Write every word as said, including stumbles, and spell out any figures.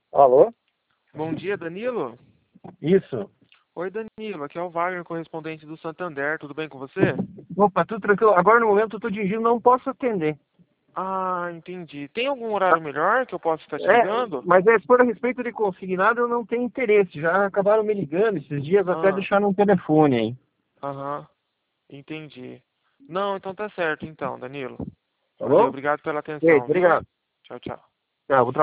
Alô? Bom dia, Danilo. Isso. Oi, Danilo. Aqui é o Wagner, correspondente do Santander. Tudo bem com você? Opa, tudo tranquilo. Agora no momento eu tô dirigindo, não posso atender. Ah, entendi. Tem algum horário melhor que eu possa estar te É, ligando? mas é, por a respeito de consignado, eu não tenho interesse. Já acabaram me ligando esses dias, até Ah, deixaram um telefone aí. aham, entendi. Não, então tá certo então, Danilo. Tá Valeu, bom? obrigado pela Ei, atenção, viu? obrigado. Tchau, tchau. Tá, vou